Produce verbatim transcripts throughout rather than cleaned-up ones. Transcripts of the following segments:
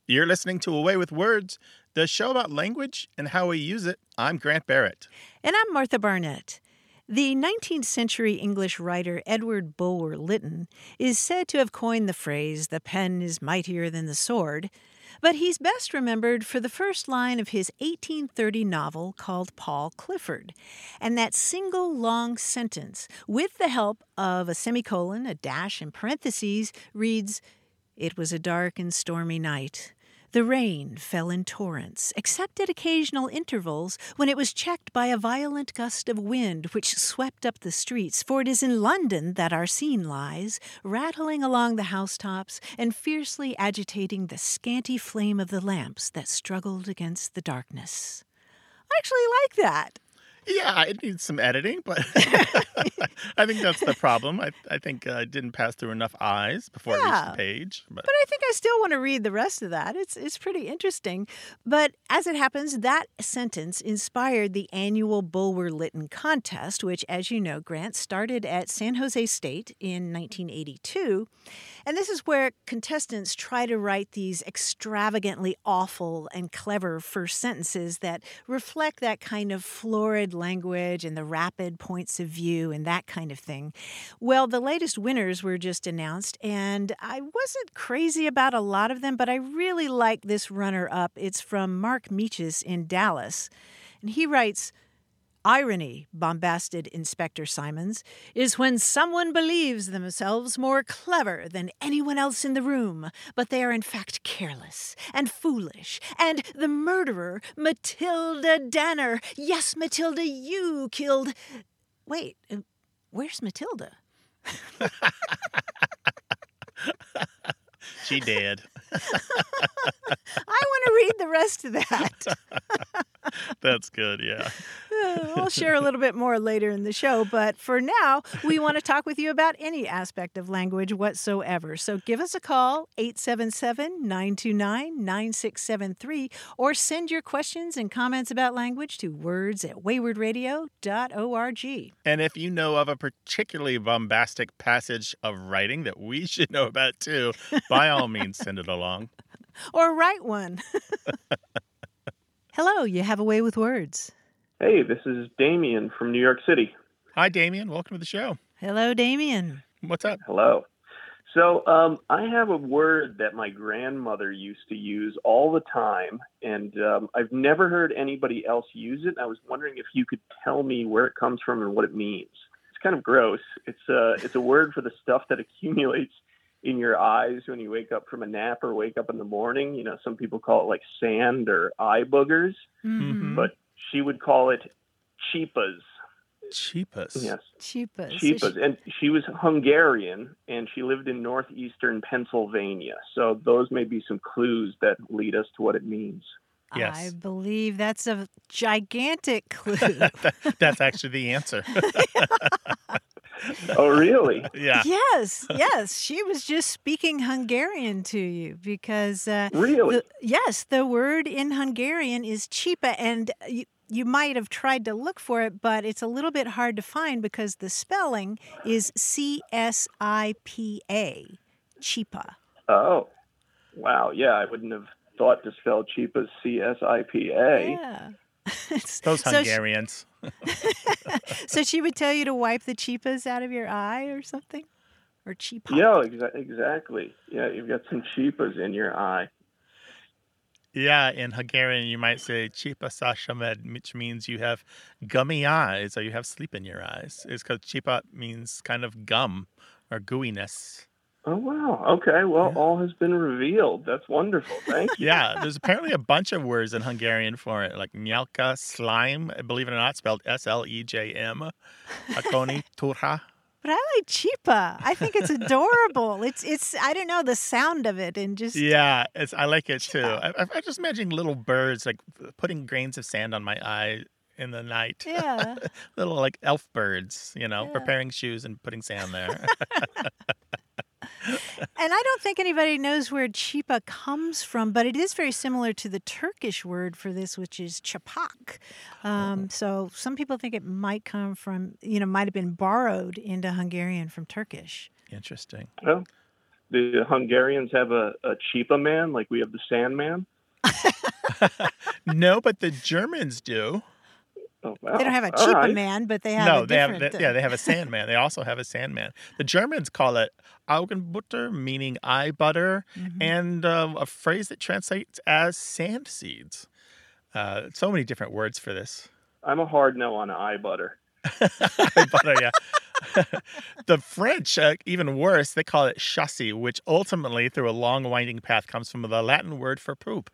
You're listening to Away with Words, the show about language and how we use it. I'm Grant Barrett. And I'm Martha Barnett. The nineteenth century English writer Edward Bulwer Lytton is said to have coined the phrase, "the pen is mightier than the sword," but he's best remembered for the first line of his eighteen thirty novel called Paul Clifford. And that single long sentence, with the help of a semicolon, a dash, and parentheses, reads, "It was a dark and stormy night. The rain fell in torrents, except at occasional intervals when it was checked by a violent gust of wind which swept up the streets, for it is in London that our scene lies, rattling along the housetops and fiercely agitating the scanty flame of the lamps that struggled against the darkness." I actually like that. Yeah, it needs some editing, but I think that's the problem. I, I think uh, it didn't pass through enough eyes before it reached Yeah. the page. But, But I think I still want to read the rest of that. It's it's pretty interesting. But as it happens, that sentence inspired the annual Bulwer Lytton contest, which, as you know, Grant, started at San Jose State in nineteen eighty-two. And this is where contestants try to write these extravagantly awful and clever first sentences that reflect that kind of florid language and the rapid points of view and that kind of thing. Well, the latest winners were just announced, and I wasn't crazy about a lot of them, but I really like this runner-up. It's from Mark Meaches in Dallas, and he writes, "Irony," bombasted Inspector Simons, "is when someone believes themselves more clever than anyone else in the room, but they are in fact careless and foolish. And the murderer, Matilda Danner, yes, Matilda, you killed... Wait, uh, where's Matilda?" she did. I want to read the rest of that. That's good, yeah. I'll share a little bit more later in the show, but for now, we want to talk with you about any aspect of language whatsoever. So give us a call, eight seven seven, nine two nine, nine six seven three, or send your questions and comments about language to words at wayward radio dot org. And if you know of a particularly bombastic passage of writing that we should know about too, by all means, send it along. Or write one. Hello, you have a way with words. Hey, this is Damien from New York City. Hi, Damien. Welcome to the show. Hello, Damien. What's up? Hello. So um, I have a word that my grandmother used to use all the time, and um, I've never heard anybody else use it. I was wondering if you could tell me where it comes from and what it means. It's kind of gross. It's a, it's a word for the stuff that accumulates in your eyes when you wake up from a nap or wake up in the morning. You know, some people call it like sand or eye boogers, Mm-hmm. but she would call it cheepas. Cheapest. Yes. Cheapas. Cheapas. And she was Hungarian, and she lived in northeastern Pennsylvania. So those may be some clues that lead us to what it means. Yes. I believe that's a gigantic clue. That's actually the answer. Oh, really? Yeah. Yes, yes. She was just speaking Hungarian to you because, uh, Really? the, yes, the word in Hungarian is chipa, and you, you might have tried to look for it, but it's a little bit hard to find because the spelling is C S I P A, chipa. Oh, wow. Yeah, I wouldn't have thought to spell cheap as C S I P A. Yeah. Those So she- Hungarians. So she would tell you to wipe the cheapas out of your eye or something? Or cheapa? Yeah, exa- exactly. Yeah, you've got some cheapas in your eye. Yeah, in Hungarian, you might say chipa sashamed, which means you have gummy eyes or you have sleep in your eyes. It's because chipa means kind of gum or gooiness. Oh, wow. Okay, well, Yeah. all has been revealed. That's wonderful. Thank you. Yeah, there's apparently a bunch of words in Hungarian for it, like nyalka, slime, believe it or not, spelled S L E J M, akoni, turha. But I like chipa. I think it's adorable. it's it's I don't know the sound of it and just Yeah, it's, I like it too. I, I, I just imagining little birds like putting grains of sand on my eye in the night. yeah. Little like elf birds, you know, Yeah. preparing shoes and putting sand there. And I don't think anybody knows where chipa comes from, but it is very similar to the Turkish word for this, which is chapak. Um, so some people think it might come from, you know, might have been borrowed into Hungarian from Turkish. Interesting. Well, the Hungarians have a, a Chipa man, like we have the Sandman? No, but the Germans do. Oh, wow. They don't have a All Chipa right. man, but they have No, a they have. different. They, yeah, they have a Sandman. They also have a Sandman. The Germans call it Augenbutter, meaning eye butter, Mhm. and uh, a phrase that translates as sand seeds. Uh, so many different words for this. I'm a hard no on eye butter. Eye butter, yeah. The French, uh, even worse, they call it chassis, which ultimately, through a long winding path, comes from the Latin word for poop.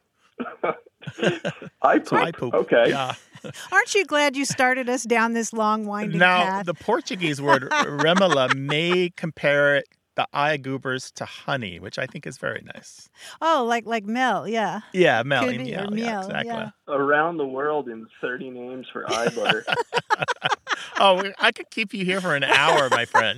I poop. I poop. Okay. Yeah. Aren't you glad you started us down this long winding Now, path? the Portuguese word remela may compare it, the eye goobers, to honey, which I think is very nice. Oh, like like Mel, yeah. Yeah, Mel. Could be, or yeah, meal, yeah, exactly. yeah. Around the world in thirty names for eye butter. Oh, we- I could keep you here for an hour, my friend.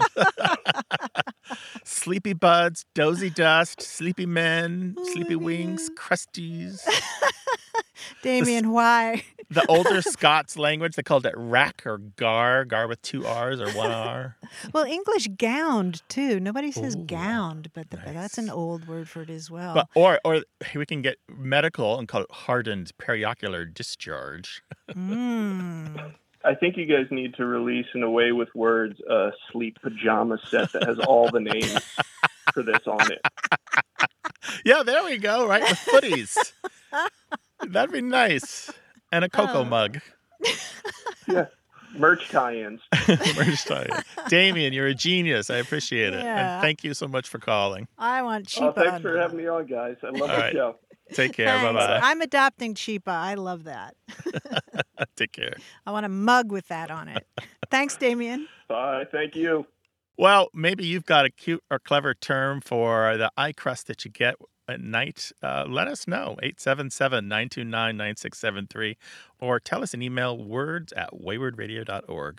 Sleepy buds, dozy dust, sleepy men, sleepy wings, crusties. Damien, why? The older Scots language, they called it rack or gar, gar with two R's or one R. Well, English gowned too. Nobody says Ooh, gowned, but, the, but that's an nice. old word for it as well. But or or we can get medical and call it hardened periocular discharge. Mm. I think you guys need to release an Away with Words uh, sleep pajama set that has all the names for this on it. Yeah, there we go, right? With footies. That'd be nice. And a cocoa Oh. mug. Yeah. Merch tie-ins. Merch tie-in. Damien, you're a genius. I appreciate it. Yeah. And thank you so much for calling. I want Oh, Chipa. thanks for having me on, guys. I love All the right. show. Take care. Thanks. Bye-bye. I'm adopting Chipa. I love that. Take care. I want a mug with that on it. Thanks, Damien. Bye. Thank you. Well, maybe you've got a cute or clever term for the eye crust that you get at night. Uh, let us know. eight seven seven, nine two nine, nine six seven three or tell us an email, words at wayward radio dot org.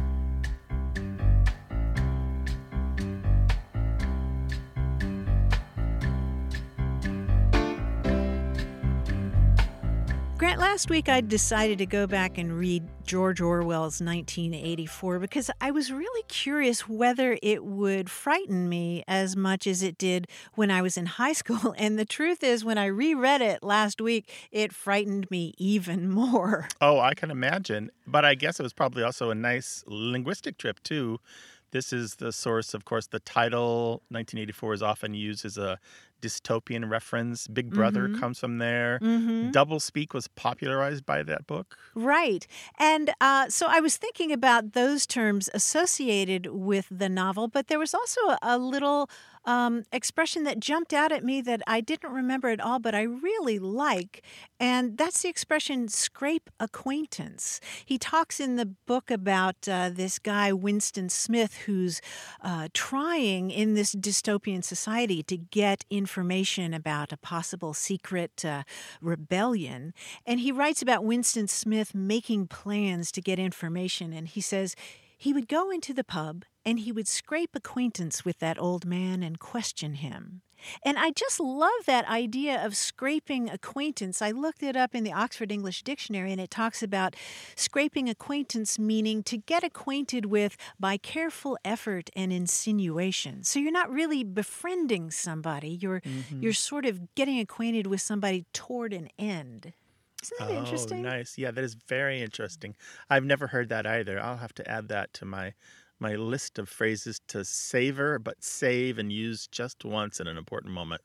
Grant, last week I decided to go back and read George Orwell's nineteen eighty-four because I was really curious whether it would frighten me as much as it did when I was in high school. And the truth is, when I reread it last week, it frightened me even more. Oh, I can imagine. But I guess it was probably also a nice linguistic trip, too. This is the source, of course, the title, nineteen eighty-four, is often used as a dystopian reference. Big Brother Mhm. comes from there. Mm-hmm. Doublespeak was popularized by that book. Right. And uh, so I was thinking about those terms associated with the novel, but there was also a, a little um, expression that jumped out at me that I didn't remember at all, but I really like. And that's the expression scrape acquaintance. He talks in the book about uh, this guy, Winston Smith, who's uh, trying in this dystopian society to get information about a possible secret uh, rebellion. And he writes about Winston Smith making plans to get information. And he says he would go into the pub and he would scrape acquaintance with that old man and question him. And I just love that idea of scraping acquaintance. I looked it up in the Oxford English Dictionary, and it talks about scraping acquaintance meaning to get acquainted with by careful effort and insinuation. So you're not really befriending somebody. You're Mhm. you're sort of getting acquainted with somebody toward an end. Isn't that Oh, interesting? nice. Yeah, that is very interesting. I've never heard that either. I'll have to add that to my my list of phrases to savor, but save and use just once in an important moment.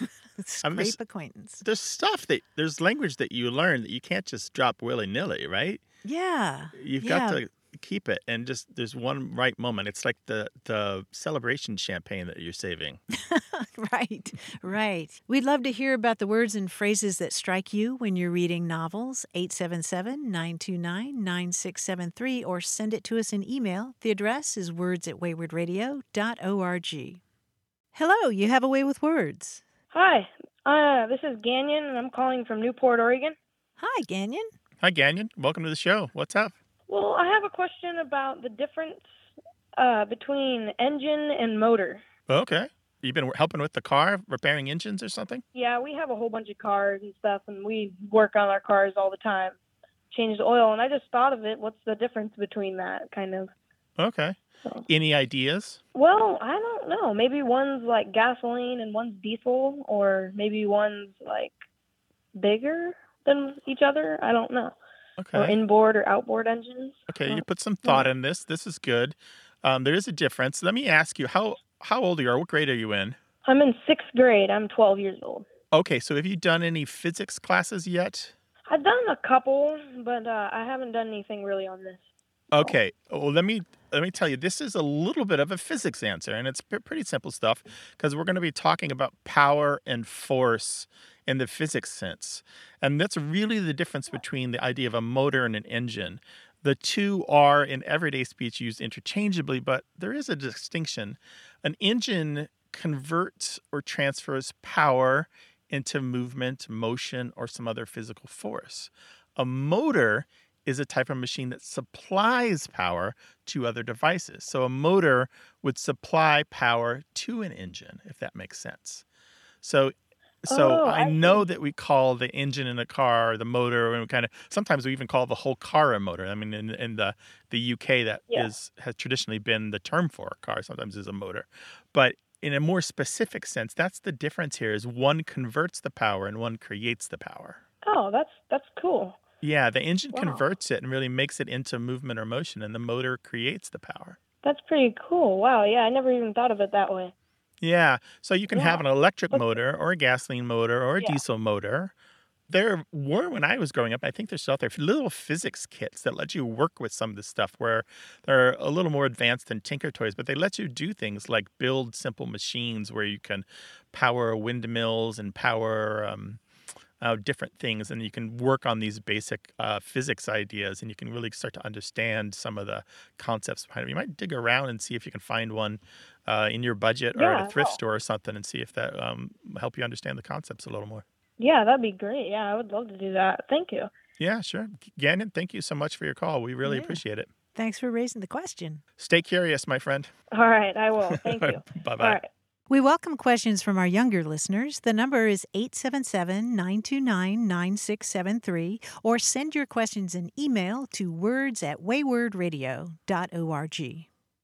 I'm Scrape just- acquaintance. There's stuff that there's language that you learn that you can't just drop willy-nilly, right? Yeah. You've yeah. got to keep it, and just there's one right moment. It's like the the celebration champagne that you're saving. Right, right. We'd love to hear about the words and phrases that strike you when you're reading novels. eight seven seven, nine two nine, nine six seven three or send it to us in email. The address is words at wayward radio dot org. Hello, you have a way with words. Hi, uh, this is Ganyon, and I'm calling from Newport, Oregon. Hi, Ganyon. Hi, Ganyon. Welcome to the show. What's up? Well, I have a question about the difference uh, between engine and motor. Okay. You've been helping with the car, repairing engines or something? Yeah, we have a whole bunch of cars and stuff, and we work on our cars all the time, change the oil, and I just thought of it. What's the difference between that, kind of? Okay. So. Any ideas? Well, I don't know. Maybe one's like gasoline and one's diesel, or maybe one's like bigger than each other. I don't know. Or Okay. inboard or outboard engines. Okay, I you don't put some thought know. in this. This is good. Um, there is a difference. Let me ask you, how how old are you? Or what grade are you in? I'm in sixth grade. I'm twelve years old. Okay, so have you done any physics classes yet? I've done a couple, but uh, I haven't done anything really on this. So. Okay. Well, let me let me tell you, this is a little bit of a physics answer, and it's p- pretty simple stuff because we're going to be talking about power and force in the physics sense. And that's really the difference between the idea of a motor and an engine. The two are in everyday speech used interchangeably, but there is a distinction. An engine converts or transfers power into movement, motion, or some other physical force. A motor is a type of machine that supplies power to other devices. So a motor would supply power to an engine, if that makes sense. So so Oh, I I know see. that we call the engine in a car the motor, and we kind of sometimes we even call the whole car a motor. I mean, in, in the the U K, that Yeah. is has traditionally been the term for a car. Sometimes is a motor, but in a more specific sense, that's the difference here. Is one converts the power and one creates the power. Oh, that's that's cool. Yeah, the engine Wow. converts it and really makes it into movement or motion, and the motor creates the power. That's pretty cool. Wow. Yeah, I never even thought of it that way. Yeah, so you can have Yeah. an electric But motor or a gasoline motor or a yeah. diesel motor. There were, when I was growing up, I think there's still out there, little physics kits that let you work with some of this stuff where they're a little more advanced than Tinker Toys, but they let you do things like build simple machines where you can power windmills and power um, uh, different things, and you can work on these basic uh, physics ideas, and you can really start to understand some of the concepts behind it. You might dig around and see if you can find one uh, in your budget or at Yeah, a thrift no. store or something, and see if that um, help you understand the concepts a little more. Yeah, that'd be great. Yeah, I would love to do that. Thank you. Yeah, sure. Gannon, thank you so much for your call. We really Yeah. appreciate it. Thanks for raising the question. Stay curious, my friend. All right, I will. Thank you. Bye All bye. right. We welcome questions from our younger listeners. The number is eight seven seven, nine two nine, nine six seven three, or send your questions in email to words at waywordradio dot org.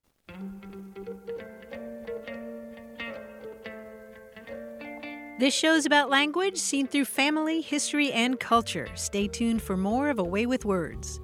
This show's about language seen through family, history, and culture. Stay tuned for more of A Way with Words.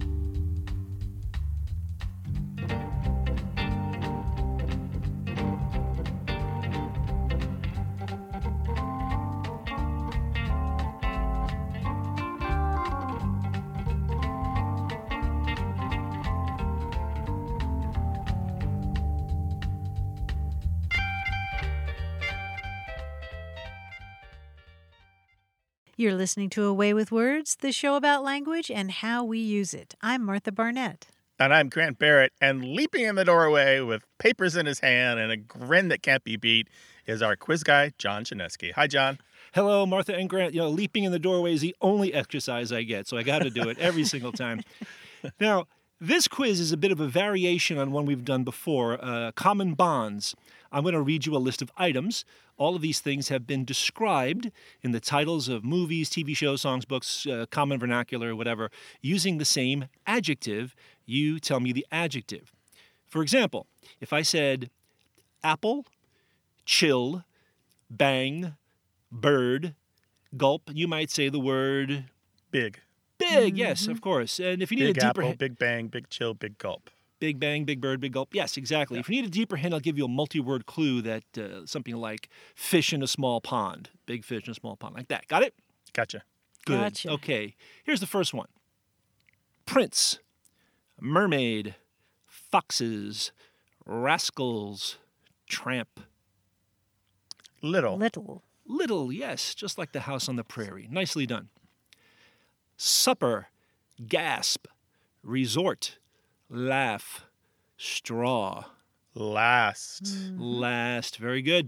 You're listening to A Way with Words, the show about language and how we use it. I'm Martha Barnett. And I'm Grant Barrett, and leaping in the doorway with papers in his hand and a grin that can't be beat is our quiz guy, John Chinesky. Hi, John. Hello, Martha and Grant. You know, leaping in the doorway is the only exercise I get, so I got to do it every single time. Now, this quiz is a bit of a variation on one we've done before, uh, Common Bonds. I'm going to read you a list of items. All of these things have been described in the titles of movies, T V shows, songs, books, uh, common vernacular, whatever, using the same adjective. You tell me the adjective. For example, if I said apple, chill, bang, bird, gulp, you might say the word Big. big. Yes, of course. And if you need Big a deeper apple, hint, big bang, big chill, big gulp. big bang, big bird, big gulp. Yes, exactly. Yeah. If you need a deeper hint, I'll give you a multi-word clue that uh, something like fish in a small pond, big fish in a small pond, like that. Got it? Gotcha. Good. Gotcha. Okay. Here's the first one. Prince, mermaid, foxes, rascals, tramp. Little. Little. Little, yes, just like the house on the prairie. Nicely done. Supper, gasp, resort, laugh, straw. Last. Last, very good.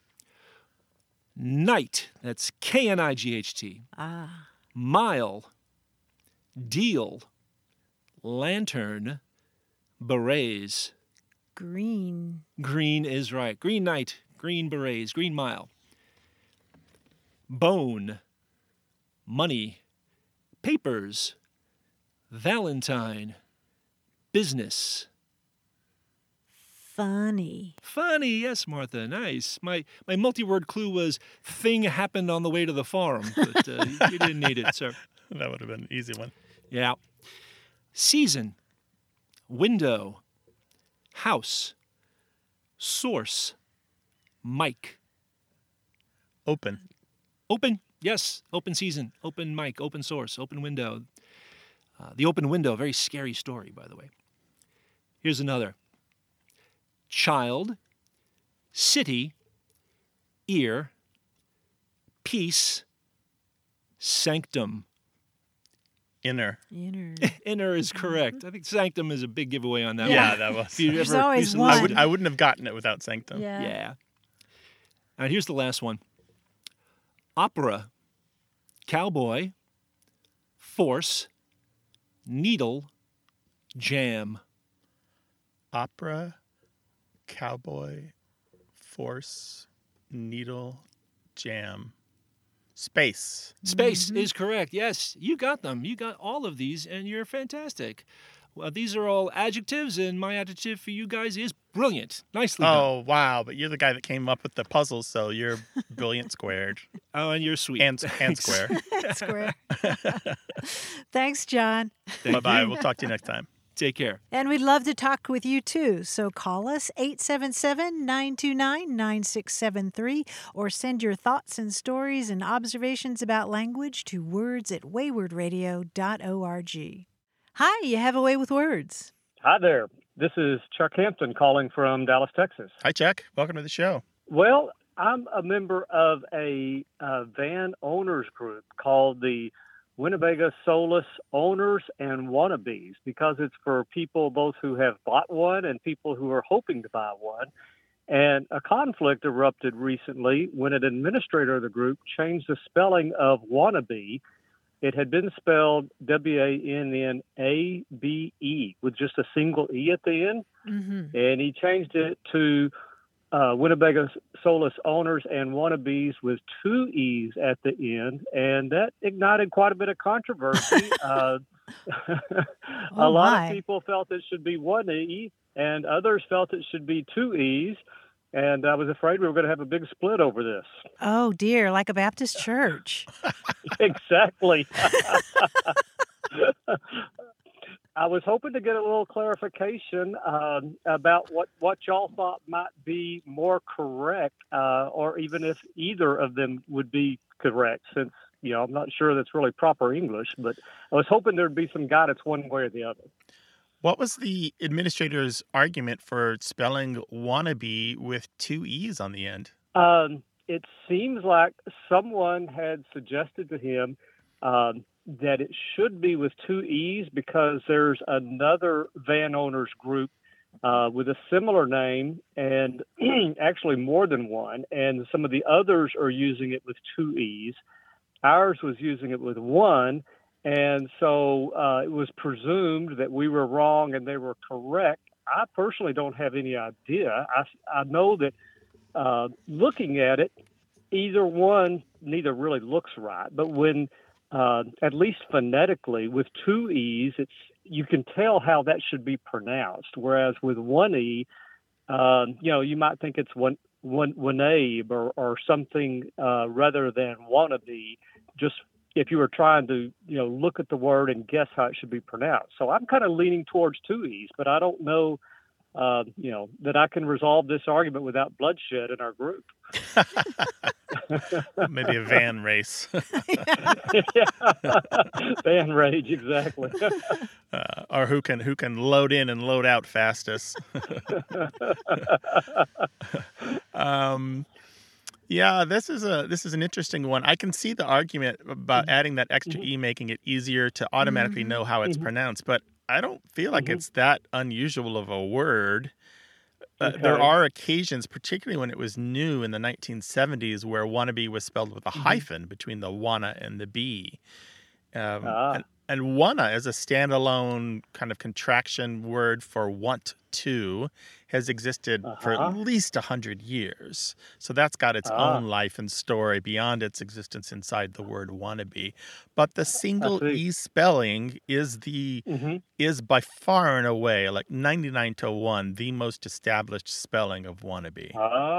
Night, that's K N I G H T. Ah. Mile, deal, lantern, berets. Green. Green is right. Green night, green berets, green mile. Bone, money, papers, Valentine, business, Funny. Funny, yes, Martha. Nice. My my multi-word clue was thing happened on the way to the farm, but uh, you didn't need it, sir. That would have been an easy one. Yeah. Season, window, house, source, mic. Open. Open, yes, open season, open mic, open source, open window. Uh, the open window, very scary story, by the way. Here's another. Child, city, ear, peace, sanctum. Inner. Inner. Inner is correct. I think sanctum is a big giveaway on that Yeah, one. that was. If you There's ever always used to one. I, listen would, to- I wouldn't have gotten it without Sanctum. Yeah. Yeah. All right, here's the last one. Opera, cowboy, force, needle, jam. Opera, cowboy, force, needle, jam, space. Space is correct. Yes, you got them. You got all of these, and you're fantastic. Well, these are all adjectives, and my adjective for you guys is brilliant. Nicely done. Oh, wow. But you're the guy that came up with the puzzles, so you're brilliant squared. Oh, and you're sweet. And, and Thanks. square. Square. Thanks, John. Thank Bye-bye. you. We'll talk to you next time. Take care. And we'd love to talk with you too. So call us eight seven seven, nine two nine, nine six seven three or send your thoughts and stories and observations about language to words at wayward radio dot org. Hi, you have a way with words. Hi there. This is Chuck Hampton calling from Dallas, Texas. Hi, Chuck. Welcome to the show. Well, I'm a member of a uh, van owners group called the Winnebago Solus Owners and Wannabes, because it's for people both who have bought one and people who are hoping to buy one. And a conflict erupted recently when an administrator of the group changed the spelling of wannabe. It had been spelled W A N N A B E with just a single E at the end. Mm-hmm. And he changed it to uh, Winnebago Solus Owners and Wannabes with two E's at the end. And that ignited quite a bit of controversy. uh, a Oh, lot my. of people felt it should be one E, and others felt it should be two E's. And I was afraid we were going to have a big split over this. Oh, dear, like a Baptist church. Exactly. I was hoping to get a little clarification um, about what, what y'all thought might be more correct, uh, or even if either of them would be correct, since, you know, I'm not sure that's really proper English, but I was hoping there'd be some guidance one way or the other. What was the administrator's argument for spelling wannabe with two E's on the end? Um, it seems like someone had suggested to him um, that it should be with two E's because there's another van owners group uh, with a similar name, and actually more than one, and some of the others are using it with two E's. Ours was using it with one, and so uh, it was presumed that we were wrong and they were correct. I personally don't have any idea. I, I know that uh, looking at it, either one, neither really looks right. But when, uh, at least phonetically, with two E's, it's you can tell how that should be pronounced. Whereas with one E, uh, you know, you might think it's one, one, Wanabe or, or something uh, rather than wannabe, just if you were trying to, you know, look at the word and guess how it should be pronounced. So I'm kind of leaning towards two E's, but I don't know, uh, you know, that I can resolve this argument without bloodshed in our group. Maybe a van race. Van rage, exactly. uh, or who can who can load in and load out fastest. um, yeah, this is a this is an interesting one. I can see the argument about Mm-hmm. adding that extra Mhm. E, making it easier to automatically Mhm. know how it's Mhm. pronounced, but I don't feel like Mhm. it's that unusual of a word. Uh, There Okay. are occasions, particularly when it was new in the nineteen seventies, where wannabe was spelled with a Mhm. hyphen between the wanna and the b. Um, Ah. and And wanna is a standalone kind of contraction word for want to, has existed for at Uh-huh. least a hundred years. So that's got its Ah, own life and story beyond its existence inside the word wannabe. But the I single see. E spelling is the hmm is by far and away, like ninety-nine to one, the most established spelling of wannabe.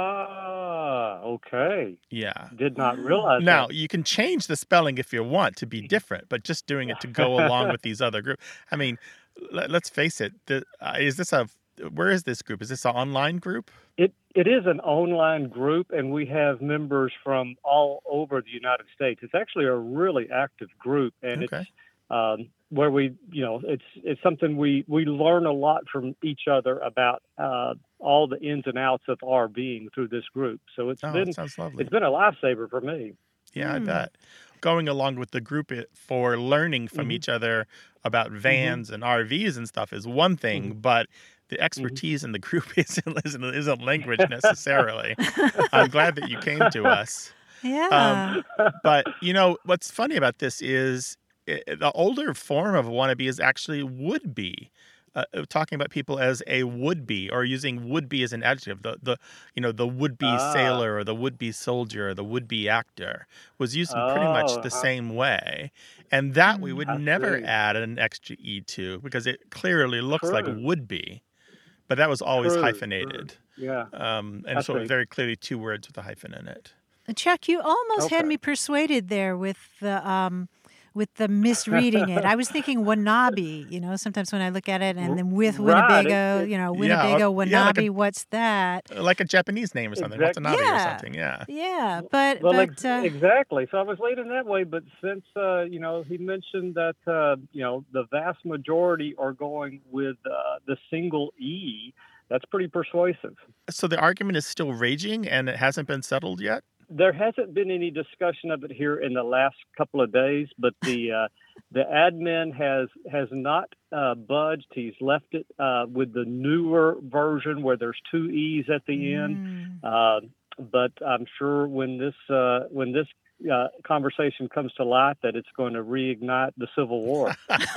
Ah, okay. Yeah. Did not realize Now, that. you can change the spelling if you want to be different, but just doing it to go along with these other groups. I mean, let, let's face it. The, uh, is this a where is this group? Is this an online group? It it is an online group, and we have members from all over the United States. It's actually a really active group, and it's Okay. um, where we, you know, it's it's something we we learn a lot from each other about uh, all the ins and outs of RVing through this group. So it's Oh, it been sounds lovely. it's been a lifesaver for me. Yeah, I Hmm. bet. Going along with the group it, for learning from hmm each other about hmm vans and R Vs and stuff is one hmm thing, but the hmm expertise in the group isn't, isn't, isn't language necessarily. I'm glad that you came to us. Um, Yeah. but, you know, what's funny about this is i the older form of wannabe is actually would be. Uh, uh, talking about people as a would be, or using would be as an adjective. The the you know the would be ah, sailor or the would be soldier or the would be actor was used in pretty much oh, the I, same way, and that we Hmm. would I never see. add an extra e to because it clearly looks like True, would be, but that was always true, true. hyphenated, Yeah, um, I and so see. very clearly two words with a hyphen in it. Chuck, you almost had Okay. me persuaded there with the um, with the misreading it. I was thinking Wanabe. You know, sometimes when I look at it, and R- then with right. It, Winnebago, it you know, Yeah, or, Winnebago yeah, like a Wanabe. What's that? like a Japanese name or something, exact. Watanabe or Yeah, something. Yeah. yeah. But Well, ex- but uh, exactly. So I was leaning that way, but since uh, you know he mentioned that uh, you know the vast majority are going with uh, the single E, that's pretty persuasive. So the argument is still raging and it hasn't been settled yet. There hasn't been any discussion of it here in the last couple of days, but the uh, the admin has has not uh, budged. He's left it uh, with the newer version where there's two E's at the end. mm, Uh, but I'm sure when this uh, when this uh, conversation comes to light, that it's going to reignite the Civil War.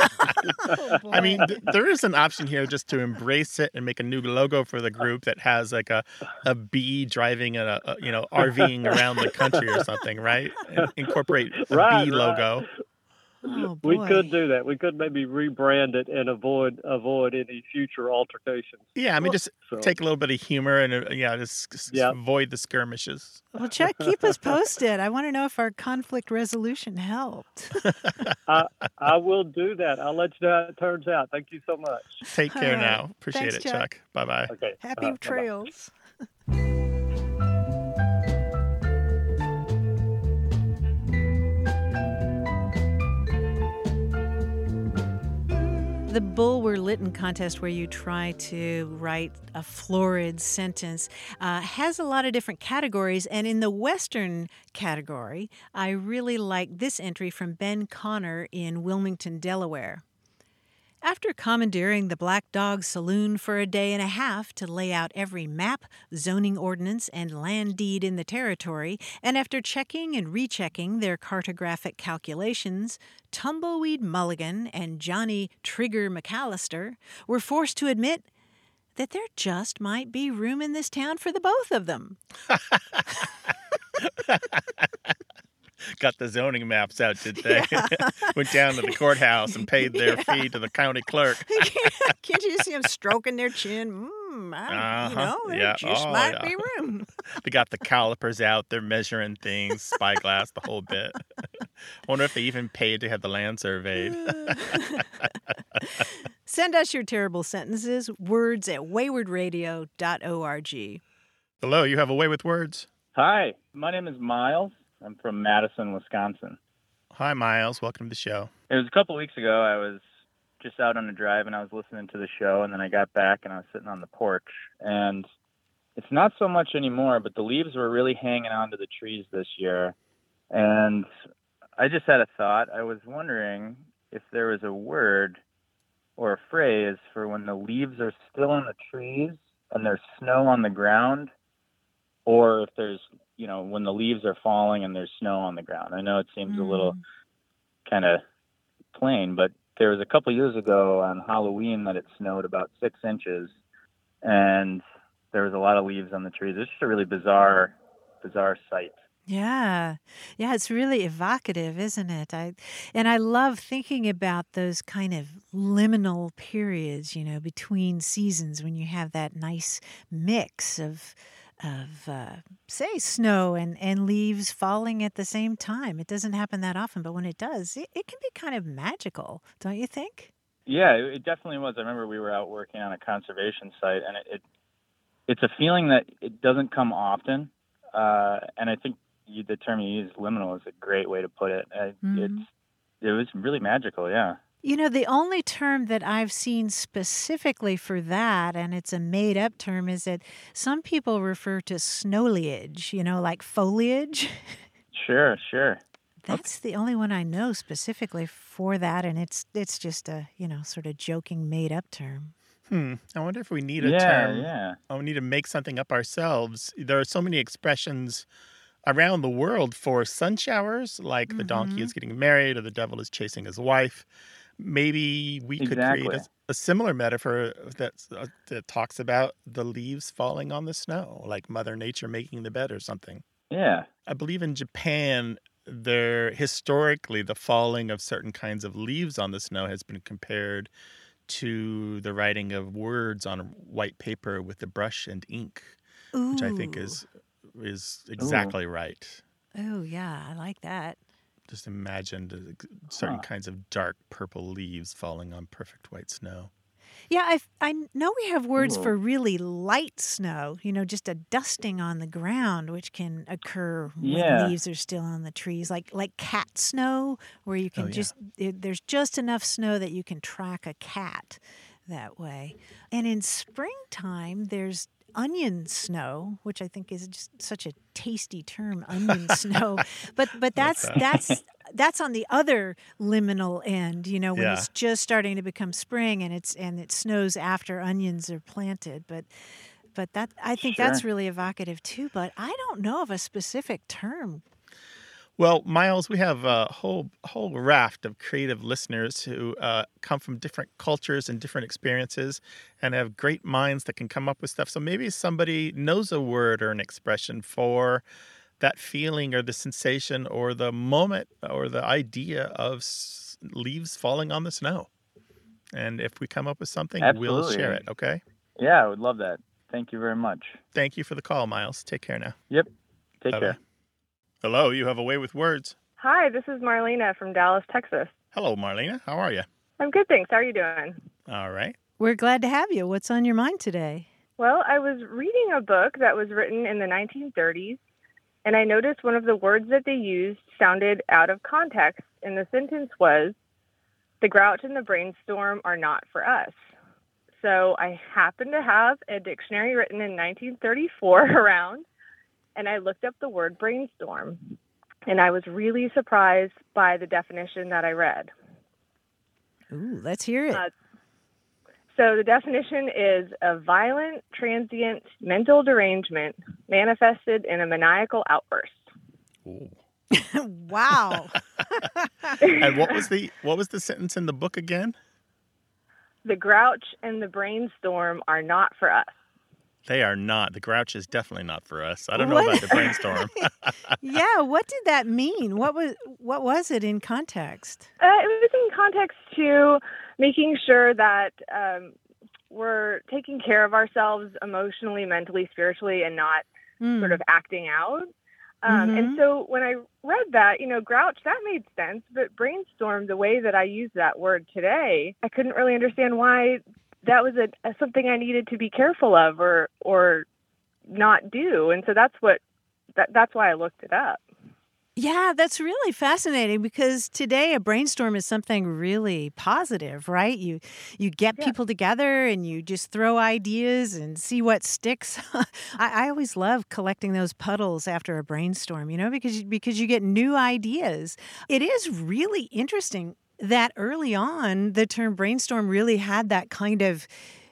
oh I mean, boy. th- there is an option here just to embrace it and make a new logo for the group that has like a, a bee driving a, a you know RVing around the country or something, right? And incorporate a right, bee right. logo. Oh We could boy. do that. We could maybe rebrand it and avoid avoid any future altercations. Yeah, I mean, just So take a little bit of humor and uh, yeah, just s- s- yeah, avoid the skirmishes. Well, Chuck, keep us posted. I want to know if our conflict resolution helped. I I will do that. I'll let you know how it turns out. Thank you so much. Take All care right. now. Appreciate Thanks, it, Chuck. Chuck. Bye bye. Okay. Happy Uh-huh. Bye bye. trails. The Bulwer Lytton contest, where you try to write a florid sentence, uh, has a lot of different categories. And in the Western category, I really like this entry from Ben Connor in Wilmington, Delaware. After commandeering the Black Dog Saloon for a day and a half to lay out every map, zoning ordinance, and land deed in the territory, and after checking and rechecking their cartographic calculations, Tumbleweed Mulligan and Johnny Trigger McAllister were forced to admit that there just might be room in this town for the both of them. Got the zoning maps out, did they? Yeah. Went down to the courthouse and paid their Yeah. fee to the county clerk. Can't you see them stroking their chin? Mm, I, you Uh-huh. know, there Yeah. just Oh, might yeah. be room. They got the calipers out. They're measuring things, spyglass, the whole bit. Wonder if they even paid to have the land surveyed. Send us your terrible sentences, words at wayward radio dot org. Hello, you have a way with words. Hi, my name is Miles. I'm from Madison, Wisconsin. Hi, Miles. Welcome to the show. It was a couple weeks ago. I was just out on a drive and I was listening to the show, and then I got back and I was sitting on the porch. And it's not so much anymore, but the leaves were really hanging onto the trees this year. And I just had a thought. I was wondering if there was a word or a phrase for when the leaves are still on the trees and there's snow on the ground, or if there's, you know, when the leaves are falling and there's snow on the ground. I know it seems a little Mm. kind of plain, but there was a couple years ago on Halloween that it snowed about six inches, and there was a lot of leaves on the trees. It's just a really bizarre, bizarre sight. Yeah. Yeah, it's really evocative, isn't it? I and I love thinking about those kind of liminal periods, you know, between seasons when you have that nice mix of of uh, say snow and, and leaves falling at the same time. It doesn't happen that often, but when it does, it, it can be kind of magical, don't you think? Yeah, it it definitely was. I remember we were out working on a conservation site, and it, it it's a feeling that it doesn't come often. Uh, and I think you, the term you use, liminal, is a great way to put it. I, Mhm. It's it was really magical. Yeah. You know, the only term that I've seen specifically for that, and it's a made up term, is that some people refer to snowleage, you know, like foliage. Sure, sure. That's the only one I know specifically for that, and it's it's just a, you know, sort of joking made up term. Hmm. I wonder if we need a Yeah, term. yeah. Oh, we need to make something up ourselves. There are so many expressions around the world for sun showers, like the donkey Mhm. is getting married or the devil is chasing his wife. Maybe we could create Exactly. a, a similar metaphor that, uh, that talks about the leaves falling on the snow, like Mother Nature making the bed or something. Yeah. I believe in Japan, there historically the falling of certain kinds of leaves on the snow has been compared to the writing of words on white paper with the brush and ink, which I think Ooh. is is exactly right. Oh, yeah, I like that. Just imagine the certain Huh. kinds of dark purple leaves falling on perfect white snow. Yeah, I I know we have words Cool. for really light snow, you know, just a dusting on the ground, which can occur when Yeah. leaves are still on the trees, like like cat snow, where you can Oh, yeah. just it, there's just enough snow that you can track a cat that way. And in springtime, there's onion snow, which I think is just such a tasty term, onion snow. But but that's that? that's that's on the other liminal end, you know, when Yeah. it's just starting to become spring and it's and it snows after onions are planted. But but that I think that's Sure. really evocative too. But I don't know of a specific term. Well, Miles, we have a whole whole raft of creative listeners who uh, come from different cultures and different experiences and have great minds that can come up with stuff. So maybe somebody knows a word or an expression for that feeling or the sensation or the moment or the idea of s- leaves falling on the snow. And if we come up with something, we'll share Absolutely. it, okay? Yeah, I would love that. Thank you very much. Thank you for the call, Miles. Take care now. Yep. Take Bye-bye. care. Hello, you have a way with words. Hi, this is Marlena from Dallas, Texas. Hello, Marlena. How are you? I'm good, thanks. How are you doing? All right. We're glad to have you. What's on your mind today? Well, I was reading a book that was written in the nineteen thirties, and I noticed one of the words that they used sounded out of context, and the sentence was, "The grouch and the brainstorm are not for us." So I happened to have a dictionary written in nineteen thirty-four around, and I looked up the word brainstorm, and I was really surprised by the definition that I read. Ooh, let's hear it. Uh, So the definition is a violent, transient mental derangement manifested in a maniacal outburst. Ooh. Wow. And what was the what was the sentence in the book again? The grouch and the brainstorm are not for us. They are not. The grouch is definitely not for us. I don't know What? about the brainstorm. Yeah, what did that mean? What was what was it in context? Uh, it was in context to making sure that um, we're taking care of ourselves emotionally, mentally, spiritually, and not Mm. sort of acting out. Um, Mhm. And so when I read that, you know, grouch, that made sense. But brainstorm, the way that I use that word today, I couldn't really understand why that was a, a something I needed to be careful of or or not do. And so that's what that, that's why I looked it up. Yeah, that's really fascinating because today a brainstorm is something really positive, right? You you get Yeah. people together and you just throw ideas and see what sticks. I, I always love collecting those puddles after a brainstorm, you know, because because you get new ideas. It is really interesting that early on the term brainstorm really had that kind of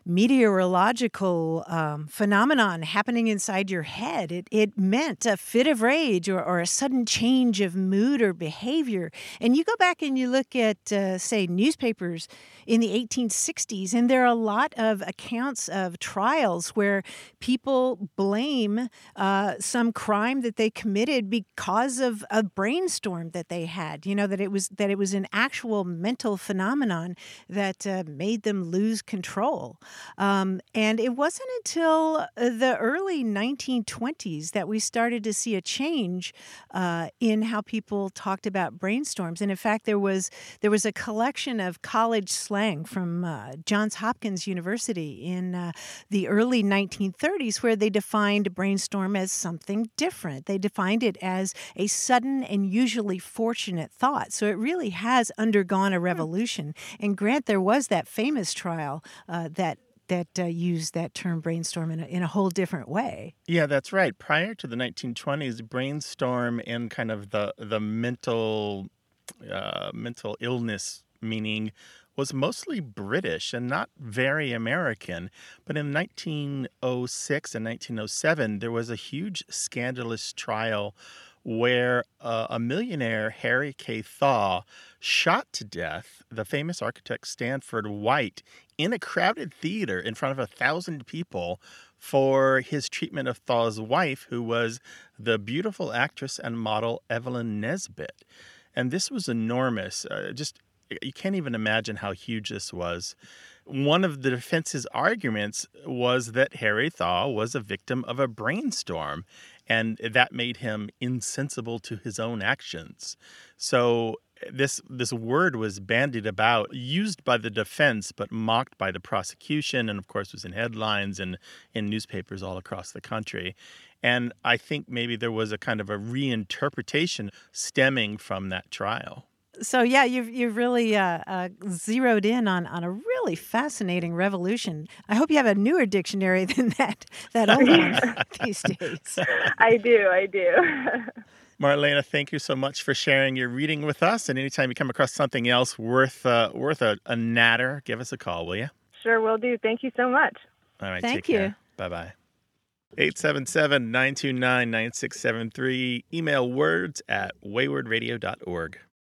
meteorological um, phenomenon happening inside your head. It, it meant a fit of rage or, or a sudden change of mood or behavior. And you go back and you look at, uh, say, newspapers in the eighteen sixties, and there are a lot of accounts of trials where people blame uh, some crime that they committed because of a brainstorm that they had. You know, that it was that it was an actual mental phenomenon that uh, made them lose control. Um, and it wasn't until the early nineteen twenties that we started to see a change uh, in how people talked about brainstorms. And in fact, there was there was a collection of college slang from uh, Johns Hopkins University in uh, the early nineteen thirties, where they defined brainstorm as something different. They defined it as a sudden and usually fortunate thought. So it really has undergone a revolution. And Grant, there was that famous trial uh, that that uh, used that term brainstorm in a, in a whole different way. Yeah, that's right. Prior to the nineteen twenties, brainstorm and kind of the the mental uh, mental illness meaning was mostly British and not very American. But in nineteen oh six and nineteen oh seven, there was a huge scandalous trial where uh, a millionaire, Harry K. Thaw, shot to death the famous architect Stanford White in a crowded theater in front of a thousand people for his treatment of Thaw's wife, who was the beautiful actress and model Evelyn Nesbit. And this was enormous. Uh, just You can't even imagine how huge this was. One of the defense's arguments was that Harry Thaw was a victim of a brainstorm, and that made him insensible to his own actions. So this this word was bandied about, used by the defense, but mocked by the prosecution, and of course was in headlines and in newspapers all across the country. And I think maybe there was a kind of a reinterpretation stemming from that trial. So yeah, you've you've really uh, uh, zeroed in on, on a really fascinating revolution. I hope you have a newer dictionary than that that old one these days. I do, I do. Marlena, thank you so much for sharing your reading with us. And anytime you come across something else worth uh, worth a, a natter, give us a call, will you? Sure will do. Thank you so much. All right, Thank take you. care. Bye-bye. eight seven seven, nine two nine, nine six seven three. Email words at wayward radio dot org.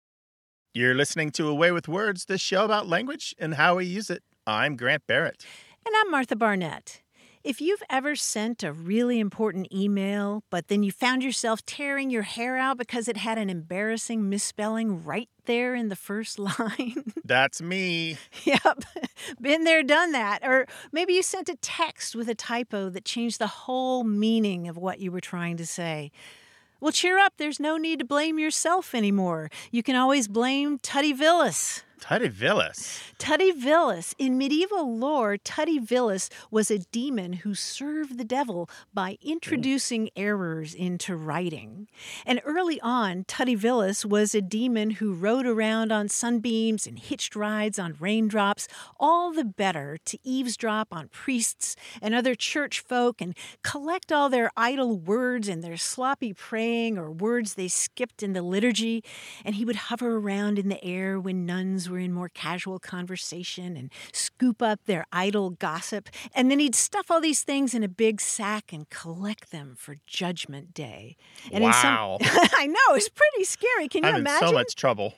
You're listening to Away with Words, the show about language and how we use it. I'm Grant Barrett. And I'm Martha Barnett. If you've ever sent a really important email, but then you found yourself tearing your hair out because it had an embarrassing misspelling right there in the first line. That's me. Yep. Been there, done that. Or maybe you sent a text with a typo that changed the whole meaning of what you were trying to say. Well, cheer up. There's no need to blame yourself anymore. You can always blame Tutty Villis. Tutty Villis. Tutty Villis. In medieval lore, Tutty Villis was a demon who served the devil by introducing errors into writing. And early on, Tutty Villis was a demon who rode around on sunbeams and hitched rides on raindrops, all the better to eavesdrop on priests and other church folk and collect all their idle words and their sloppy praying or words they skipped in the liturgy. And he would hover around in the air when nuns were in more casual conversation and scoop up their idle gossip. And then he'd stuff all these things in a big sack and collect them for Judgment Day. And wow. In some, I know, it's pretty scary. Can you I'm imagine? in so much trouble.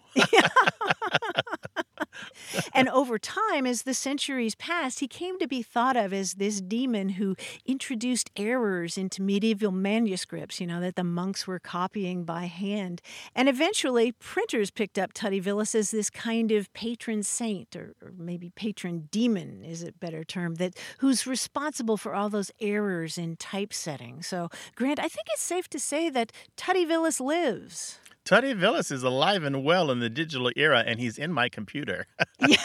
And over time, as the centuries passed, he came to be thought of as this demon who introduced errors into medieval manuscripts, you know, that the monks were copying by hand. And eventually, printers picked up Tutty Villis as this kind of patron saint, or, or maybe patron demon is a better term, that who's responsible for all those errors in typesetting. So, Grant, I think it's safe to say that Tutty Villis lives. Tutty Villis is alive and well in the digital era, and he's in my computer. Yeah.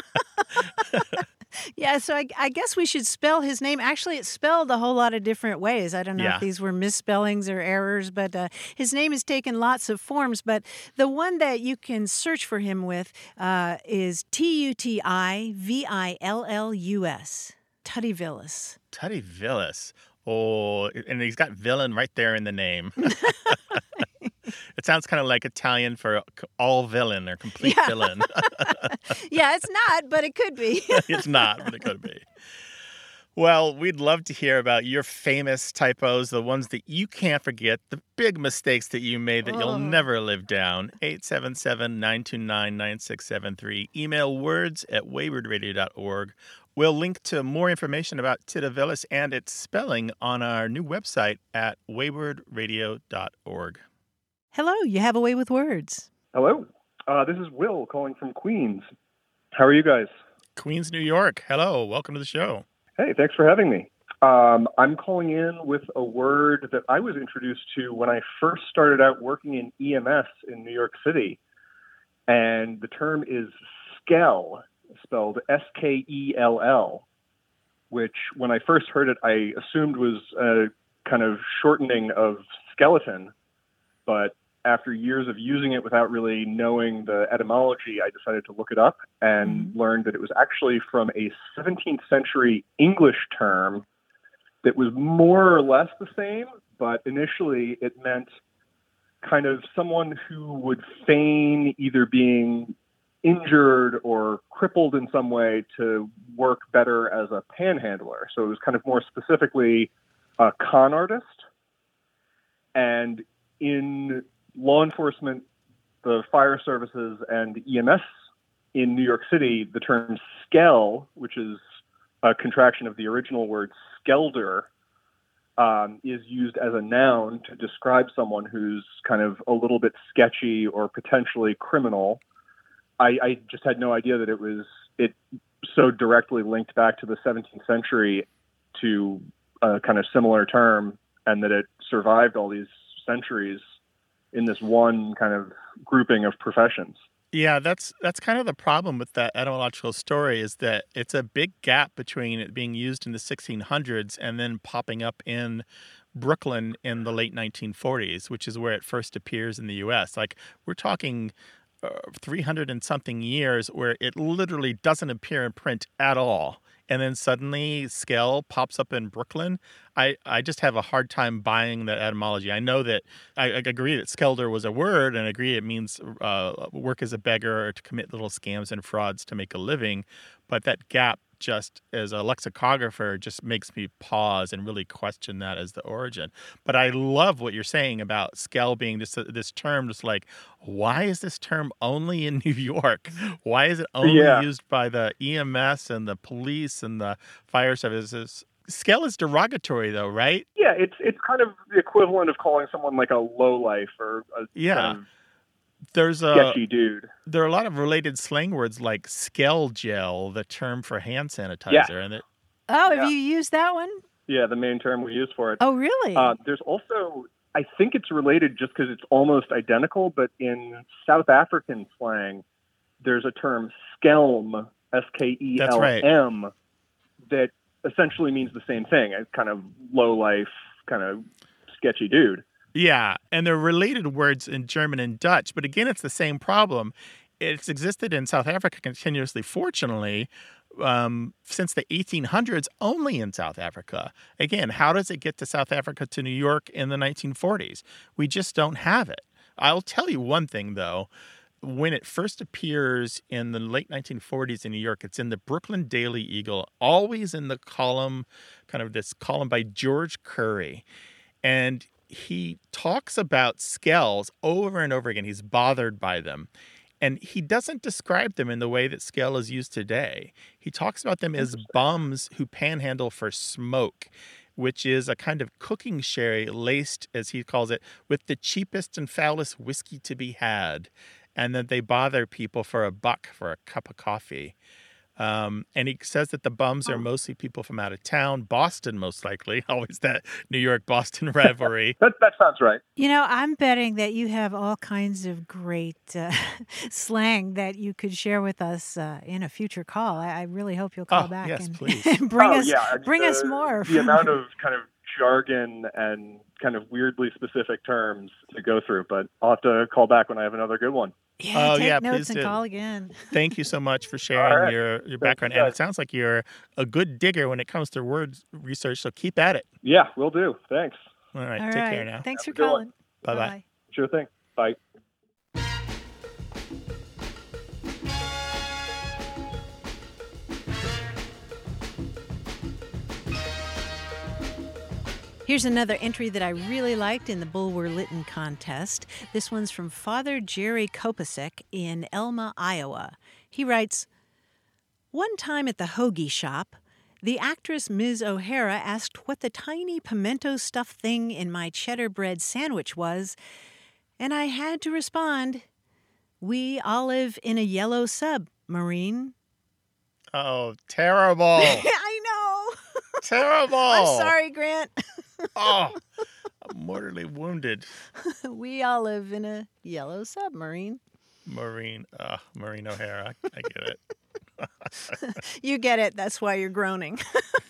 Yeah, so I, I guess we should spell his name. Actually, it's spelled a whole lot of different ways. I don't know Yeah. if these were misspellings or errors, but uh, his name has taken lots of forms. But the one that you can search for him with uh, is T U T I V I L L U S, Tutty Villis. Tutty Villis. Oh, and he's got villain right there in the name. It sounds kind of like Italian for all villain or complete Yeah. villain. Yeah, it's not, but it could be. It's not, but it could be. Well, we'd love to hear about your famous typos, the ones that you can't forget, the big mistakes that you made that you'll Oh. never live down. eight seven seven, nine two nine, nine six seven three. Email words at wayward radio dot org. We'll link to more information about Titavilis and its spelling on our new website at wayward radio dot org. Hello, you have a way with words. Hello. Uh, this is Will calling from Queens. How are you guys? Queens, New York. Hello. Welcome to the show. Hey, thanks for having me. Um, I'm calling in with a word that I was introduced to when I first started out working in E M S in New York City. And the term is skell, spelled S K E L L, which when I first heard it, I assumed was a kind of shortening of skeleton. But after years of using it without really knowing the etymology, I decided to look it up and Mhm. learned that it was actually from a seventeenth century English term that was more or less the same, but initially it meant kind of someone who would feign either being injured or crippled in some way to work better as a panhandler. So it was kind of more specifically a con artist. And in law enforcement, the fire services, and the E M S in New York City, the term skell, which is a contraction of the original word skelder, um, is used as a noun to describe someone who's kind of a little bit sketchy or potentially criminal. I, I just had no idea that it was it so directly linked back to the seventeenth century to a kind of similar term, and that it survived all these centuries in this one kind of grouping of professions. Yeah, that's that's kind of the problem with that etymological story, is that it's a big gap between it being used in the sixteen hundreds and then popping up in Brooklyn in the late nineteen forties, which is where it first appears in the U S. Like, we're talking uh, three hundred and something years where it literally doesn't appear in print at all. And then suddenly skell pops up in Brooklyn. I, I just have a hard time buying that etymology. I know that I, I agree that skelder was a word, and I agree it means uh, work as a beggar or to commit little scams and frauds to make a living. But that gap, just as a lexicographer, just makes me pause and really question that as the origin. But I love what you're saying about skell being this this term. Just like, why is this term only in New York? Why is it only Yeah. used by the E M S and the police and the fire services? Skell is derogatory, though, right? Yeah, it's it's kind of the equivalent of calling someone like a lowlife or a Yeah. kind of There's a sketchy dude. there are a lot of related slang words like skell gel, the term for hand sanitizer, Yeah. and it, Oh, have Yeah. you used that one? Yeah, the main term we use for it. Oh, really? Uh, there's also, I think it's related just because it's almost identical, but in South African slang, there's a term skelm, S K E L M, that essentially means the same thing. It's kind of low life, kind of sketchy dude. yeah, and they're related words in German and Dutch, but again, it's the same problem. It's existed in South Africa continuously, fortunately, um, since the eighteen hundreds, only in South Africa. Again, how does it get to South Africa to New York in the nineteen forties? We just don't have it. I'll tell you one thing, though. When it first appears in the late nineteen forties in New York, it's in the Brooklyn Daily Eagle, always in the column, kind of this column by George Curry. And he talks about skells over and over again. He's bothered by them. And he doesn't describe them in the way that skell is used today. He talks about them as bums who panhandle for smoke, which is a kind of cooking sherry laced, as he calls it, with the cheapest and foulest whiskey to be had. And then they bother people for a buck for a cup of coffee. Um, and he says that the bums are mostly people from out of town, Boston most likely, always that New York-Boston rivalry. That that sounds right. You know, I'm betting that you have all kinds of great uh, slang that you could share with us uh, in a future call. I, I really hope you'll call Oh, back yes, and, please. and bring Oh, us yeah, I mean, bring us the- more. The amount of kind of jargon and kind of weirdly specific terms to go through, but I'll have to call back when I have another good one. yeah, Oh, take yeah, notes please and do. call again. Thank you so much for sharing All right. your, your you, background. And guys. it sounds like you're a good digger when it comes to word research, so keep at it. Yeah, will do. Thanks. All right, All take right. care now. Thanks Have for a good one. calling. Bye-bye. Bye-bye. Sure thing. Bye. Here's another entry that I really liked in the Bulwer Lytton contest. This one's from Father Jerry Kopasek in Elma, Iowa. He writes, "One time at the hoagie shop, the actress Miz O'Hara asked what the tiny pimento stuffed thing in my cheddar bread sandwich was, and I had to respond, 'We olive in a yellow submarine.'" Oh, terrible. I know. Terrible. I'm sorry, Grant. Oh, I'm mortally wounded. We all live in a yellow submarine. Maureen, uh, Maureen O'Hara. I, I get it. You get it. That's why you're groaning.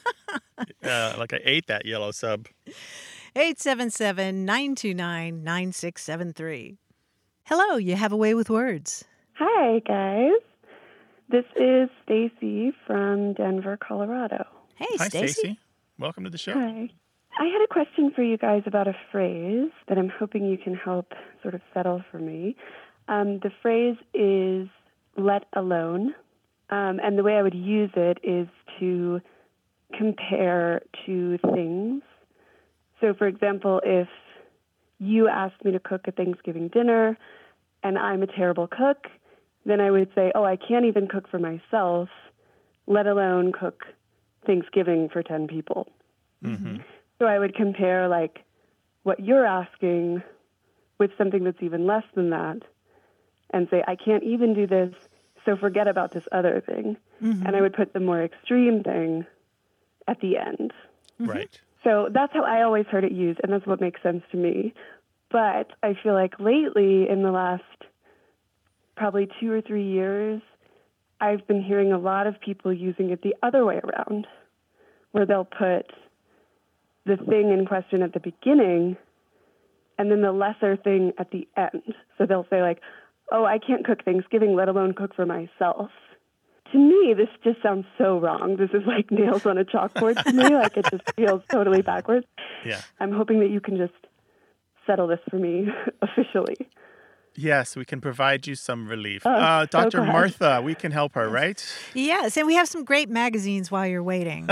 uh, like I ate that yellow sub. eight seven seven, nine two nine, nine six seven three. Hello, you have a way with words. Hi, guys. This is Stacy from Denver, Colorado. Hey, Hi, Stacy. Stacy. Welcome to the show. Hi. I had a question for you guys about a phrase that I'm hoping you can help sort of settle for me. Um, the phrase is let alone, um, and the way I would use it is to compare two things. So, for example, if you asked me to cook a Thanksgiving dinner and I'm a terrible cook, then I would say, oh, I can't even cook for myself, let alone cook Thanksgiving for ten people. Mm-hmm. So I would compare, like, what you're asking with something that's even less than that and say, I can't even do this, so forget about this other thing. Mm-hmm. And I would put the more extreme thing at the end. Right. So that's how I always heard it used, and that's what makes sense to me. But I feel like lately, in the last probably two or three years, I've been hearing a lot of people using it the other way around, where they'll put the thing in question at the beginning and then the lesser thing at the end. So they'll say, like, oh, I can't cook Thanksgiving, let alone cook for myself. To me, this just sounds so wrong. This is like nails on a chalkboard to me. Like, it just feels totally backwards. Yeah. I'm hoping that you can just settle this for me officially. Yes, we can provide you some relief. Oh, uh, so Doctor glad. Martha, we can help her, right? Yes, and we have some great magazines while you're waiting.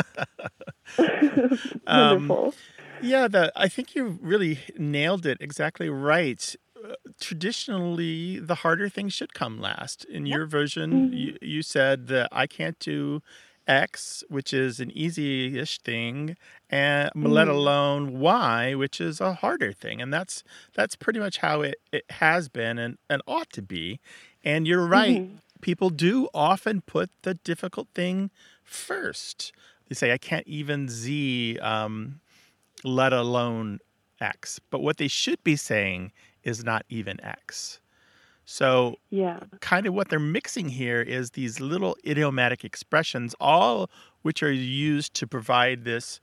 Wonderful. Um, yeah, the, I think you really nailed it exactly right. Uh, traditionally, the harder things should come last. In your version, Mm-hmm. you, you said that I can't do X, which is an easy-ish thing, and let alone Y, which is a harder thing. And that's that's pretty much how it, it has been and, and ought to be. And you're right. Mm-hmm. People do often put the difficult thing first. They say, I can't even Z, um, let alone X. But what they should be saying is not even X. So Yeah. kind of what they're mixing here is these little idiomatic expressions, all which are used to provide this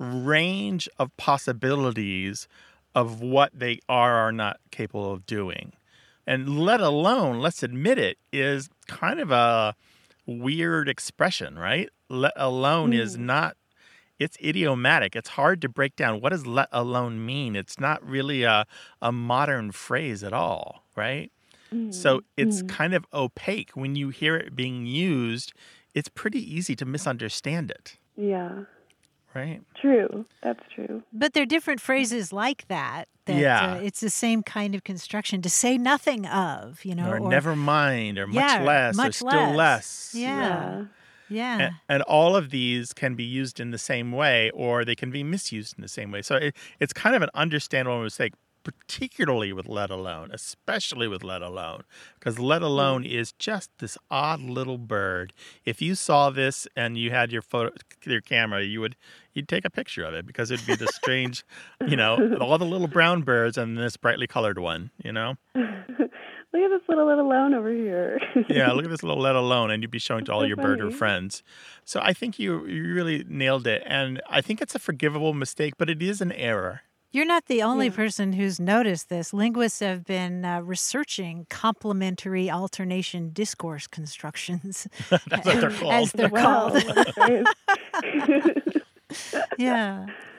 range of possibilities of what they are or are not capable of doing. And let alone, let's admit it, is kind of a weird expression, right? Let alone is not, it's idiomatic. It's hard to break down. What does let alone mean? It's not really a, a modern phrase at all, right? So it's kind of opaque. When you hear it being used, it's pretty easy to misunderstand it, Yeah. right? True. That's true. But there are different phrases like that. that Yeah. uh, it's the same kind of construction. To say nothing of, you know. Or, never mind, or much yeah, less, or much still less. less. Yeah. Yeah. And, and all of these can be used in the same way, or they can be misused in the same way. So it, it's kind of an understandable mistake, particularly with let alone, especially with let alone, because let alone is just this odd little bird. If you saw this and you had your photo, your camera, you would you'd take a picture of it because it'd be this strange, you know, all the little brown birds and this brightly colored one, you know. Look at this little let alone over here. Yeah, look at this little let alone, and you'd be showing to all so your birder funny. friends. So I think you you really nailed it, and I think it's a forgivable mistake, but it is an error. You're not the only Yeah. person who's noticed this. Linguists have been uh, researching complementary alternation discourse constructions. That's what they're called. As they're Wow, called. what a phrase. Yeah.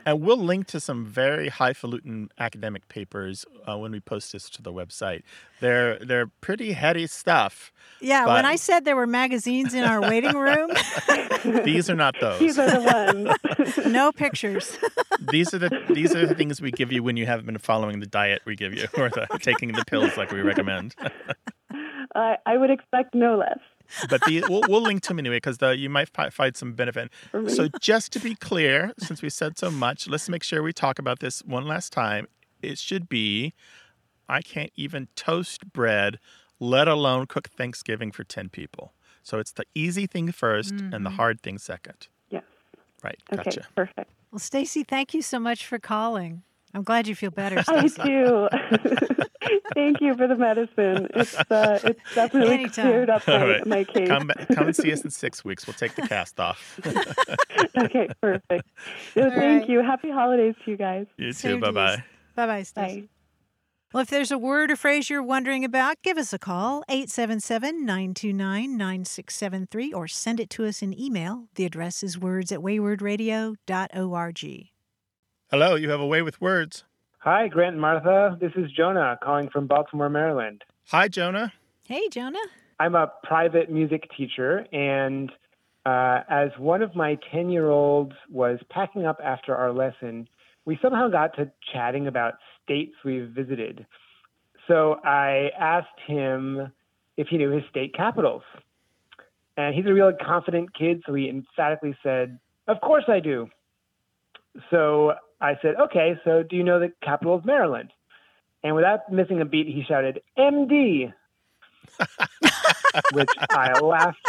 And we'll link to some very highfalutin academic papers uh, when we post this to the website. They're they're pretty heady stuff. Yeah, but when I said there were magazines in our waiting room, these are not those. These are the ones. no pictures. These are the these are the things we give you when you haven't been following the diet we give you, or the, taking the pills like we recommend. I I would expect no less. But the, we'll, we'll link to them anyway, because you might fi- find some benefit. So just to be clear, since we said so much, let's make sure we talk about this one last time. It should be, I can't even toast bread, let alone cook Thanksgiving for ten people. So it's the easy thing first mm-hmm. and the hard thing second. Yes. Right. Okay, Gotcha. perfect. Well, Stacy, thank you so much for calling. I'm glad you feel better, Stacy. I do. Thank you for the medicine. It's uh, it's definitely Anytime. cleared up my, right. my case. Come, come and see us in six weeks. We'll take the cast off. Okay, perfect. So thank right. you. Happy holidays to you guys. You Same too. to Bye-bye. you. Bye-bye, Stacy. Bye. Well, if there's a word or phrase you're wondering about, give us a call, eight seven seven, nine two nine, nine six seven three, or send it to us in email. The address is words at wayward radio dot org. Hello, you have a way with words. Hi, Grant and Martha. This is Jonah calling from Baltimore, Maryland. Hi, Jonah. Hey, Jonah. I'm a private music teacher, and uh, as one of my ten-year-olds was packing up after our lesson, we somehow got to chatting about states we've visited. So I asked him if he knew his state capitals. And he's a real confident kid, so he emphatically said, "Of course I do." So I said, "Okay, so do you know the capital of Maryland?" And without missing a beat, he shouted, "M D," which I laughed.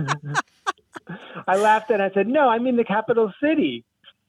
I laughed and I said, "No, I mean the capital city."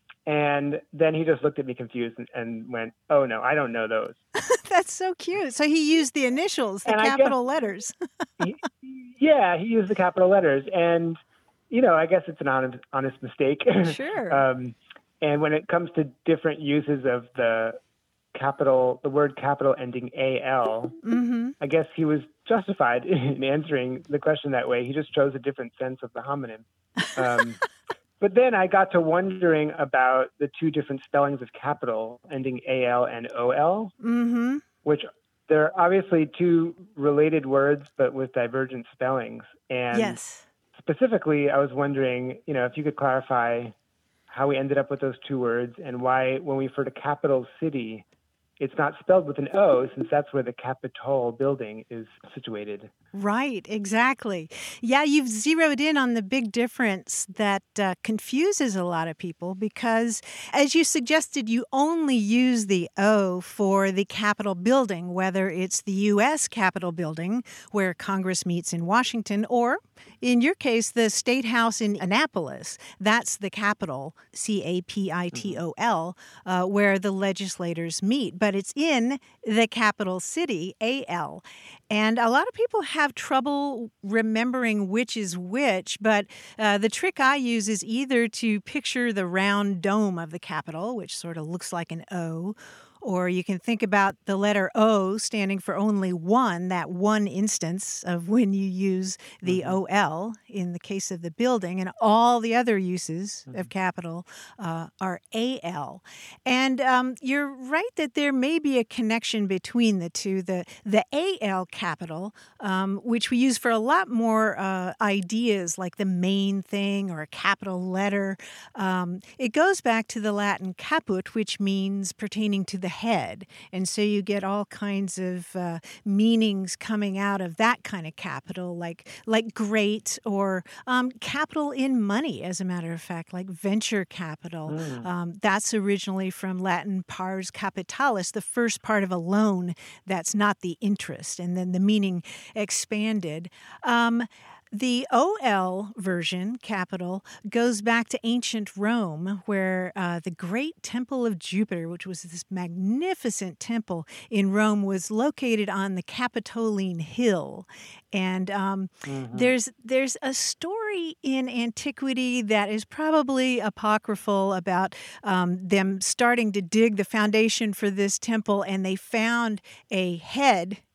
And then he just looked at me confused and, and went, "Oh, no, I don't know those." That's so cute. So he used the initials, the And I guess- capital letters. he, yeah, he used the capital letters. And, you know, I guess it's an honest, honest mistake. Sure. um, and when it comes to different uses of the capital, the word capital ending A L, Mm-hmm. I guess he was justified in answering the question that way. He just chose a different sense of the homonym. Um, but then I got to wondering about the two different spellings of capital ending A L and O L, Mm-hmm. which they're obviously two related words, but with divergent spellings. And Yes. specifically, I was wondering, you know, if you could clarify how we ended up with those two words and why, when we refer to capital city, it's not spelled with an O, since that's where the Capitol building is situated. Right, exactly. Yeah, you've zeroed in on the big difference that uh, confuses a lot of people because, as you suggested, you only use the O for the Capitol building, whether it's the U S Capitol building, where Congress meets in Washington, or, in your case, the State House in Annapolis. That's the Capitol, C A P I T O L, uh, where the legislators meet. But it's in the capital city, A L. And a lot of people have trouble remembering which is which, but uh, the trick I use is either to picture the round dome of the Capitol, which sort of looks like an O, or you can think about the letter O standing for only one, that one instance of when you use the mm-hmm. O L in the case of the building, and all the other uses mm-hmm. of capital uh, are A L. And um, you're right that there may be a connection between the two. The, the A L capital, um, which we use for a lot more uh, ideas like the main thing or a capital letter, um, it goes back to the Latin caput, which means pertaining to the head. And so you get all kinds of uh, meanings coming out of that kind of capital, like like great or um, capital in money, as a matter of fact, like venture capital. Mm. Um, that's originally from Latin pars capitalis, the first part of a loan that's not the interest. And then the meaning expanded. Um, The O L version, capital, goes back to ancient Rome, where uh, the great Temple of Jupiter, which was this magnificent temple in Rome, was located on the Capitoline Hill. And um, mm-hmm. there's there's a story in antiquity that is probably apocryphal about um, them starting to dig the foundation for this temple, and they found a head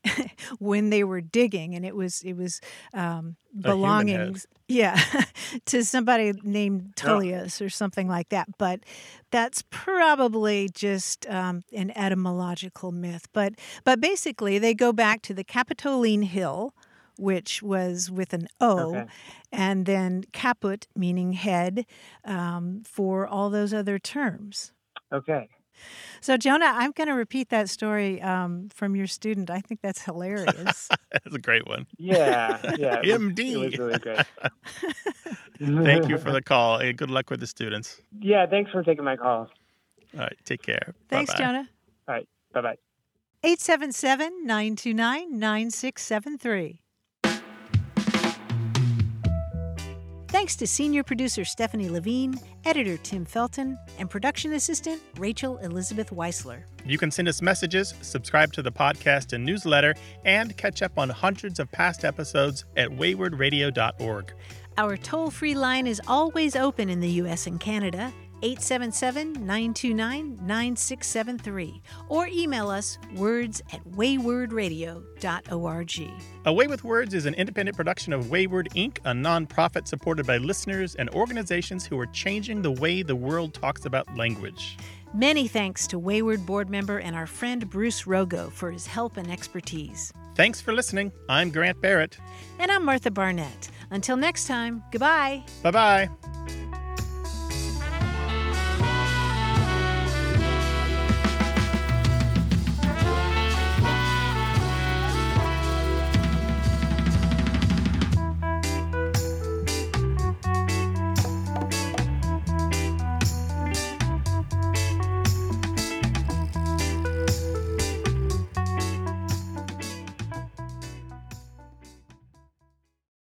when they were digging, and it was it was um, A human belonging, head. yeah, to somebody named Tullius or something like that. But that's probably just um, an etymological myth. But but basically, they go back to the Capitoline Hill, which was with an O, Okay. and then caput, meaning head, um, for all those other terms. Okay. So, Jonah, I'm going to repeat that story um, from your student. I think that's hilarious. That's a great one. Yeah, yeah. It was, M D. it was really great. Thank you for the call, and good luck with the students. Yeah, thanks for taking my call. All right, take care. Thanks, Bye-bye. Jonah. All right, bye-bye. eight seven seven, nine two nine, nine six seven three. Thanks to senior producer Stephanie Levine, editor Tim Felton, and production assistant Rachel Elizabeth Weisler. You can send us messages, subscribe to the podcast and newsletter, and catch up on hundreds of past episodes at wayward radio dot org. Our toll-free line is always open in the U S and Canada, eight seven seven, nine two nine, nine six seven three, or email us words at wayward radio dot org. Away with Words is an independent production of Wayward Incorporated, a nonprofit supported by listeners and organizations who are changing the way the world talks about language. Many thanks to Wayward board member and our friend Bruce Rogo for his help and expertise. Thanks for listening. I'm Grant Barrett. And I'm Martha Barnett. Until next time, goodbye. Bye-bye.